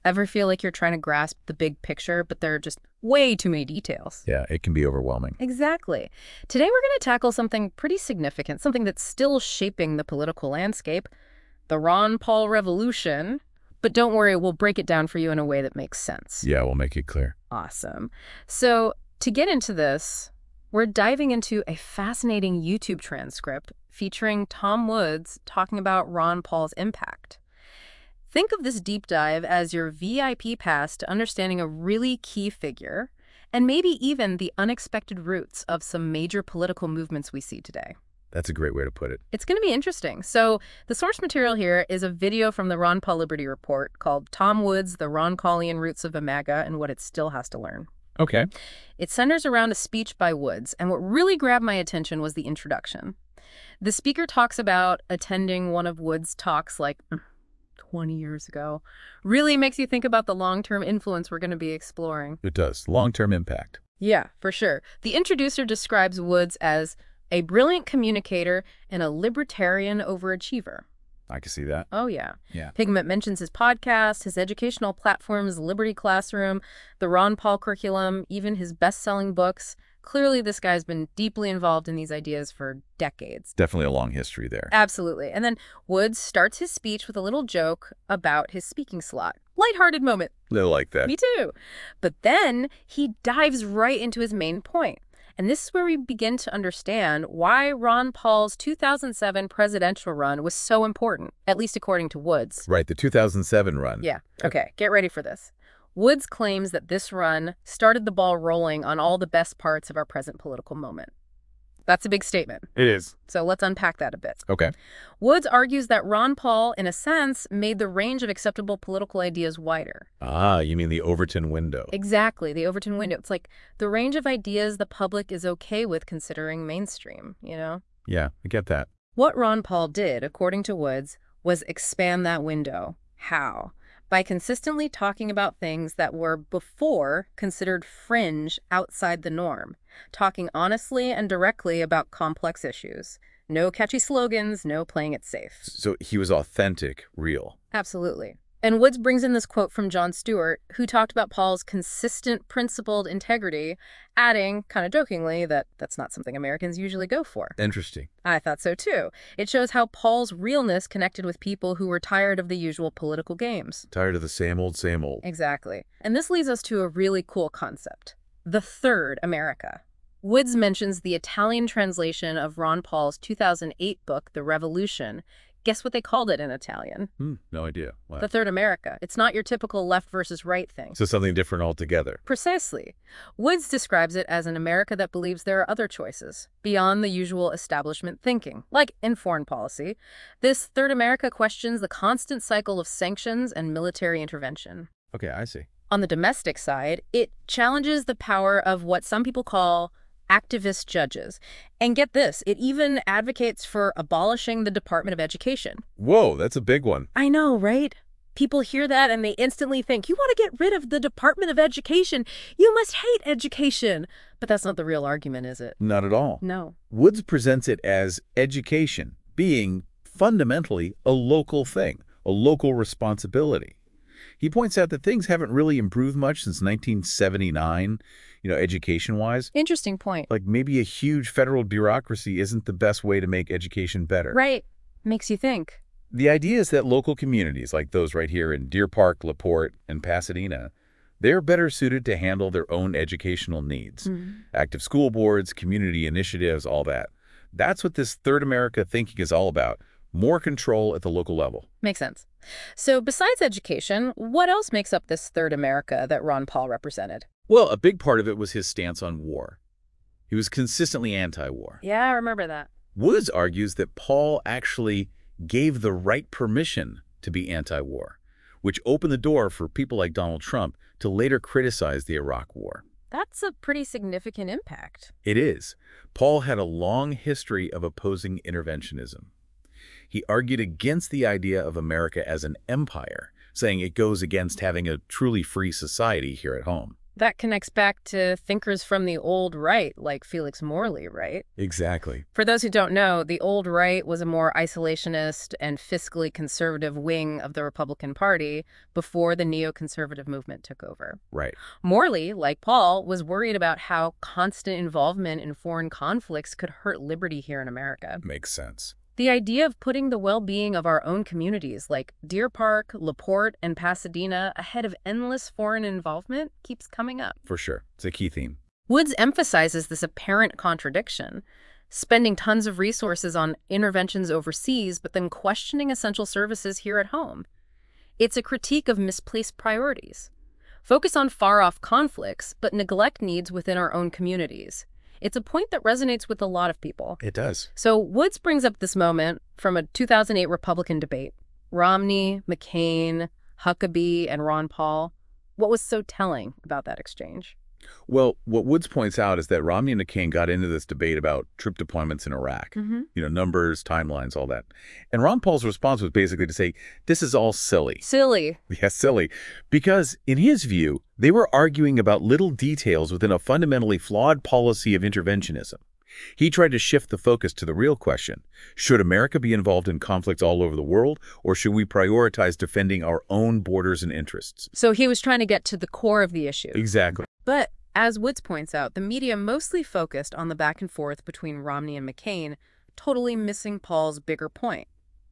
Ever feel like you're trying to grasp the big picture, but there are just way too many details? Yeah, it can be overwhelming. Exactly. Today we're going to tackle something pretty significant, something that's still shaping the political landscape, the Ron Paul revolution. But don't worry, we'll break it down for you in a way that makes sense. Yeah, we'll make it clear. Awesome. So to get into this, we're diving into a fascinating YouTube transcript featuring Tom Woods talking about Ron Paul's impact. Think of this deep dive as your VIP pass to understanding a really key figure and maybe even the unexpected roots of some major political movements we see today. That's a great way to put it. It's going to be interesting. So the source material here is a video from the Ron Paul Liberty Report called Tom Woods, The Ron Paulian Roots of MAGA and What It Still Has to Learn. Okay. It centers around a speech by Woods, and what really grabbed my attention was the introduction. The speaker talks about attending one of Woods' talks like 20 years ago. Really makes you think about the long-term influence we're going to be exploring. It does. Long-term impact. Yeah, for sure. The introducer describes Woods as a brilliant communicator and a libertarian overachiever. I can see that. Oh, yeah. Yeah. Pigment mentions his podcast, his educational platforms, Liberty Classroom, the Ron Paul curriculum, even his best-selling books. Clearly, this guy's been deeply involved in these ideas for decades. Definitely a long history there. Absolutely. And then Woods starts his speech with a little joke about his speaking slot. Lighthearted moment. I like that. Me too. But then he dives right into his main point. And this is where we begin to understand why Ron Paul's 2007 presidential run was so important, at least according to Woods. Right, the 2007 run. Yeah. Okay, get ready for this. Woods claims that this run started the ball rolling on all the best parts of our present political moment. That's a big statement. It is. So let's unpack that a bit. Okay. Woods argues that Ron Paul, in a sense, made the range of acceptable political ideas wider. Ah, you mean the Overton window. Exactly, the Overton window. It's like the range of ideas the public is okay with considering mainstream, you know? Yeah, I get that. What Ron Paul did, according to Woods, was expand that window. How? By consistently talking about things that were before considered fringe outside the norm, talking honestly and directly about complex issues. No catchy slogans, no playing it safe. So he was authentic, real. Absolutely. And Woods brings in this quote from Jon Stewart, who talked about Paul's consistent, principled integrity, adding, kind of jokingly, that that's not something Americans usually go for. Interesting. I thought so too. It shows how Paul's realness connected with people who were tired of the usual political games. Tired of the same old, same old. Exactly. And this leads us to a really cool concept. The Third America. Woods mentions the Italian translation of Ron Paul's 2008 book, The Revolution. Guess what they called it in Italian? No idea. Wow. The Third America. It's not your typical left versus right thing. So something different altogether. Precisely. Woods describes it as an America that believes there are other choices, beyond the usual establishment thinking. Like in foreign policy, this Third America questions the constant cycle of sanctions and military intervention. Okay, I see. On the domestic side, it challenges the power of what some people call activist judges. And get this, it even advocates for abolishing the Department of Education. Whoa, that's a big one. I know, right? People hear that and they instantly think, you want to get rid of the Department of Education. You must hate education. But that's not the real argument, is it? Not at all. No. Woods presents it as education being fundamentally a local thing, a local responsibility. He points out that things haven't really improved much since 1979, education-wise. Interesting point. Like maybe a huge federal bureaucracy isn't the best way to make education better. Right. Makes you think. The idea is that local communities like those right here in Deer Park, LaPorte, and Pasadena, they're better suited to handle their own educational needs. Active school boards, community initiatives, all that. That's what this Third America thinking is all about. More control at the local level. Makes sense. So besides education, what else makes up this Third America that Ron Paul represented? Well, a big part of it was his stance on war. He was consistently anti-war. Yeah, I remember that. Woods argues that Paul actually gave the right permission to be anti-war, which opened the door for people like Donald Trump to later criticize the Iraq War. That's a pretty significant impact. It is. Paul had a long history of opposing interventionism. He argued against the idea of America as an empire, saying it goes against having a truly free society here at home. That connects back to thinkers from the old right, like Felix Morley, right? Exactly. For those who don't know, the old right was a more isolationist and fiscally conservative wing of the Republican Party before the neoconservative movement took over. Right. Morley, like Paul, was worried about how constant involvement in foreign conflicts could hurt liberty here in America. Makes sense. The idea of putting the well-being of our own communities like Deer Park, LaPorte, and Pasadena ahead of endless foreign involvement keeps coming up. For sure. It's a key theme. Woods emphasizes this apparent contradiction, spending tons of resources on interventions overseas, but then questioning essential services here at home. It's a critique of misplaced priorities. Focus on far-off conflicts, but neglect needs within our own communities. It's a point that resonates with a lot of people. It does. So Woods brings up this moment from a 2008 Republican debate. Romney, McCain, Huckabee, and Ron Paul. What was so telling about that exchange? Well, what Woods points out is that Romney and McCain got into this debate about troop deployments in Iraq. Numbers, timelines, all that. And Ron Paul's response was basically to say, this is all silly. Silly. Yes, silly. Because in his view, they were arguing about little details within a fundamentally flawed policy of interventionism. He tried to shift the focus to the real question. Should America be involved in conflicts all over the world, or should we prioritize defending our own borders and interests? So he was trying to get to the core of the issue. Exactly. But as Woods points out, the media mostly focused on the back and forth between Romney and McCain, totally missing Paul's bigger point.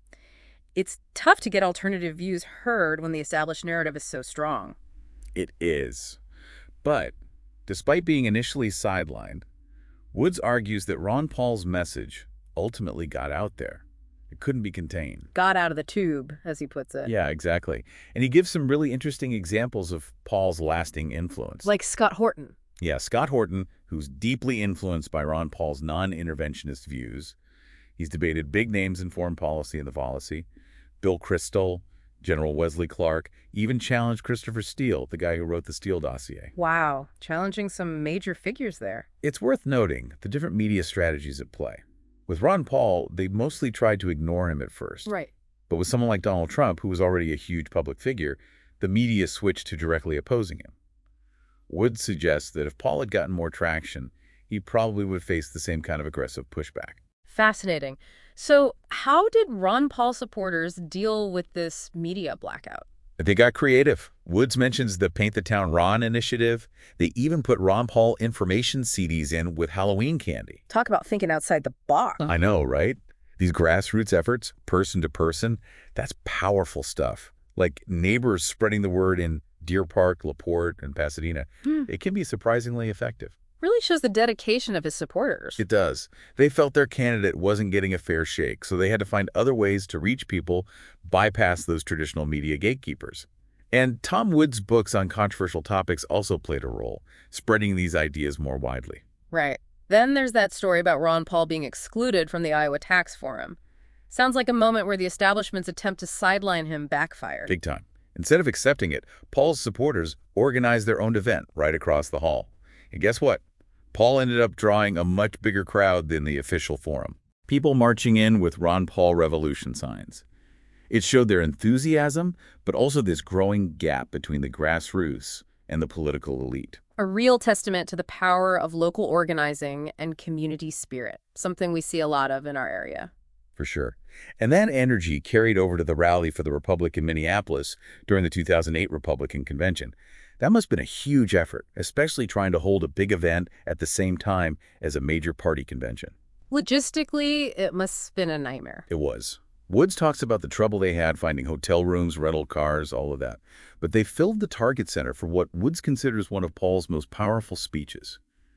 It's tough to get alternative views heard when the established narrative is so strong. It is. But despite being initially sidelined, Woods argues that Ron Paul's message ultimately got out there. It couldn't be contained. Got out of the tube, as he puts it. Yeah, exactly. And he gives some really interesting examples of Paul's lasting influence. Like Scott Horton. Yeah, Scott Horton, who's deeply influenced by Ron Paul's non-interventionist views. He's debated big names in foreign policy and the policy. Bill Kristol, General Wesley Clark, even challenged Christopher Steele, the guy who wrote the Steele dossier. Wow, challenging some major figures there. It's worth noting the different media strategies at play. With Ron Paul, they mostly tried to ignore him at first. Right. But with someone like Donald Trump, who was already a huge public figure, the media switched to directly opposing him. Woods suggests that if Paul had gotten more traction, he probably would face the same kind of aggressive pushback. Fascinating. So how did Ron Paul supporters deal with this media blackout? They got creative. Woods mentions the Paint the Town Ron initiative. They even put Ron Paul information CDs in with Halloween candy. Talk about thinking outside the box. I know, right? These grassroots efforts, person to person, that's powerful stuff. Like neighbors spreading the word in Deer Park, LaPorte, and Pasadena. It can be surprisingly effective. Really shows the dedication of his supporters. It does. They felt their candidate wasn't getting a fair shake, so they had to find other ways to reach people, bypass those traditional media gatekeepers. And Tom Woods' books on controversial topics also played a role, spreading these ideas more widely. Right. Then there's that story about Ron Paul being excluded from the Iowa Tax Forum. Sounds like a moment where the establishment's attempt to sideline him backfired. Big time. Instead of accepting it, Paul's supporters organized their own event right across the hall. And guess what? Paul ended up drawing a much bigger crowd than the official forum. People marching in with Ron Paul Revolution signs. It showed their enthusiasm, but also this growing gap between the grassroots and the political elite. A real testament to the power of local organizing and community spirit, something we see a lot of in our area. For sure. And that energy carried over to the rally for the Republic in Minneapolis during the 2008 Republican Convention. That must have been a huge effort, especially trying to hold a big event at the same time as a major party convention. Logistically, it must have been a nightmare. It was. Woods talks about the trouble they had finding hotel rooms, rental cars, all of that. But they filled the Target Center for what Woods considers one of Paul's most powerful speeches.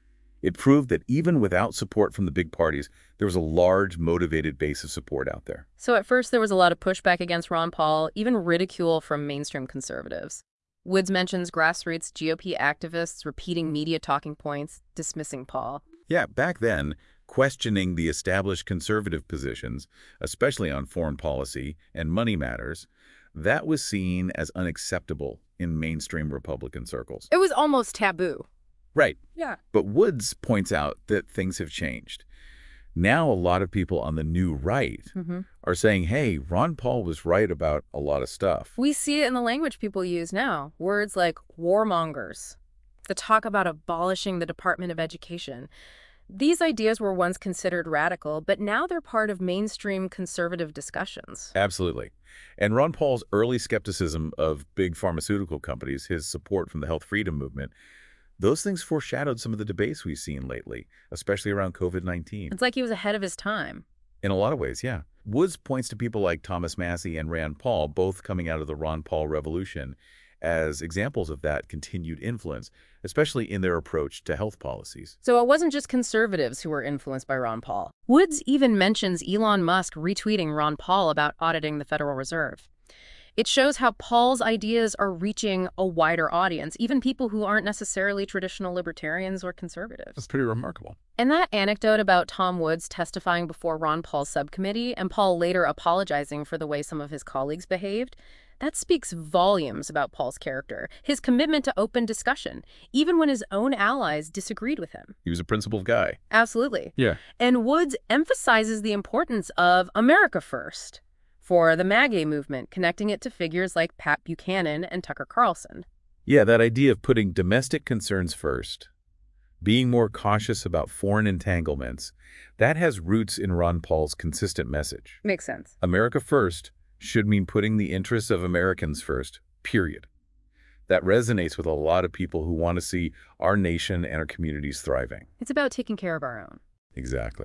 It proved that even without support from the big parties, there was a large, motivated base of support out there. So at first there was a lot of pushback against Ron Paul, even ridicule from mainstream conservatives. Woods mentions grassroots GOP activists repeating media talking points, dismissing Paul. Yeah, back then, questioning the established conservative positions, especially on foreign policy and money matters, that was seen as unacceptable in mainstream Republican circles. It was almost taboo. Right. Yeah. But Woods points out that things have changed. Now a lot of people on the new right are saying, hey, Ron Paul was right about a lot of stuff. We see it in the language people use now. Words like warmongers, The talk about abolishing the Department of Education. These ideas were once considered radical, but now they're part of mainstream conservative discussions. Absolutely. And Ron Paul's early skepticism of big pharmaceutical companies, his support from the health freedom movement, those things foreshadowed some of the debates we've seen lately, especially around COVID-19. It's like he was ahead of his time. In a lot of ways, yeah. Woods points to people like Thomas Massie and Rand Paul, both coming out of the Ron Paul revolution, as examples of that continued influence, especially in their approach to health policies. So it wasn't just conservatives who were influenced by Ron Paul. Woods even mentions Elon Musk retweeting Ron Paul about auditing the Federal Reserve. It shows how Paul's ideas are reaching a wider audience, even people who aren't necessarily traditional libertarians or conservatives. That's pretty remarkable. And that anecdote about Tom Woods testifying before Ron Paul's subcommittee and Paul later apologizing for the way some of his colleagues behaved, that speaks volumes about Paul's character, his commitment to open discussion, even when his own allies disagreed with him. He was a principled guy. Absolutely. Yeah. And Woods emphasizes the importance of America First for the MAGA movement, connecting it to figures like Pat Buchanan and Tucker Carlson. Yeah, that idea of putting domestic concerns first, being more cautious about foreign entanglements, that has roots in Ron Paul's consistent message. Makes sense. America first should mean putting the interests of Americans first, period. That resonates with a lot of people who want to see our nation and our communities thriving. It's about taking care of our own. Exactly.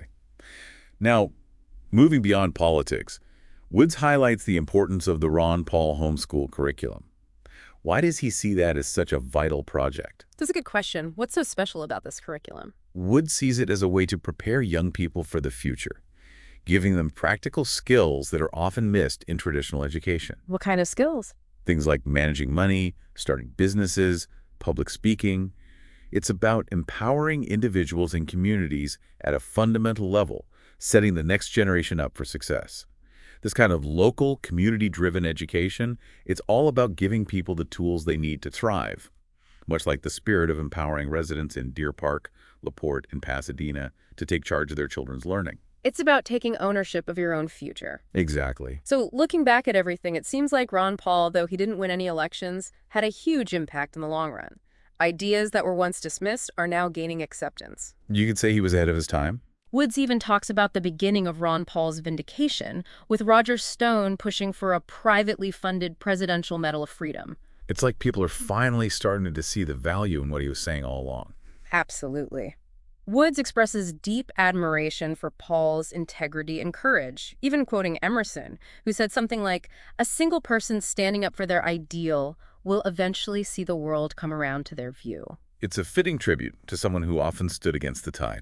Now, moving beyond politics, Woods highlights the importance of the Ron Paul homeschool curriculum. Why does he see that as such a vital project? That's a good question. What's so special about this curriculum? Woods sees it as a way to prepare young people for the future, giving them practical skills that are often missed in traditional education. What kind of skills? Things like managing money, starting businesses, public speaking. It's about empowering individuals and communities at a fundamental level, setting the next generation up for success. This kind of local, community-driven education, it's all about giving people the tools they need to thrive, much like the spirit of empowering residents in Deer Park, LaPorte, and Pasadena to take charge of their children's learning. It's about taking ownership of your own future. Exactly. So looking back at everything, it seems like Ron Paul, though he didn't win any elections, had a huge impact in the long run. Ideas that were once dismissed are now gaining acceptance. You could say he was ahead of his time. Woods even talks about the beginning of Ron Paul's vindication, with Roger Stone pushing for a privately funded Presidential Medal of Freedom. It's like people are finally starting to see the value in what he was saying all along. Absolutely. Woods expresses deep admiration for Paul's integrity and courage, even quoting Emerson, who said something like, "A single person standing up for their ideal will eventually see the world come around to their view." It's a fitting tribute to someone who often stood against the tide.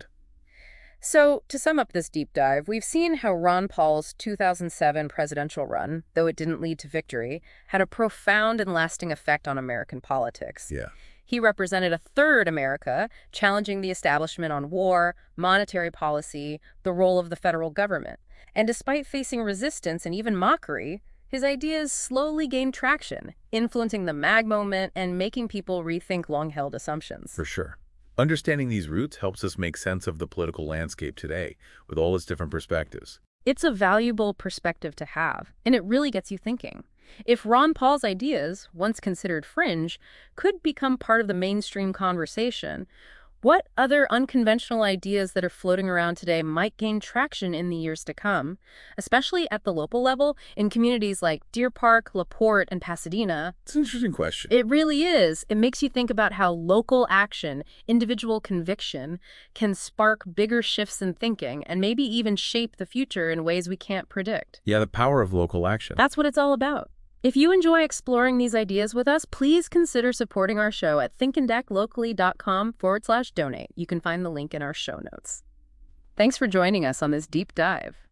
So, to sum up this deep dive, we've seen how Ron Paul's 2007 presidential run, though it didn't lead to victory, had a profound and lasting effect on American politics. Yeah. He represented a third America, challenging the establishment on war, monetary policy, the role of the federal government. And despite facing resistance and even mockery, his ideas slowly gained traction, influencing the MAG moment and making people rethink long-held assumptions. For sure. Understanding these roots helps us make sense of the political landscape today, with all its different perspectives. It's a valuable perspective to have, and it really gets you thinking. If Ron Paul's ideas, once considered fringe, could become part of the mainstream conversation, what other unconventional ideas that are floating around today might gain traction in the years to come, especially at the local level in communities like Deer Park, LaPorte, and Pasadena? It's an interesting question. It really is. It makes you think about how local action, individual conviction, can spark bigger shifts in thinking and maybe even shape the future in ways we can't predict. Yeah, the power of local action. That's what it's all about. If you enjoy exploring these ideas with us, please consider supporting our show at thinkandactlocally.com/donate. You can find the link in our show notes. Thanks for joining us on this deep dive.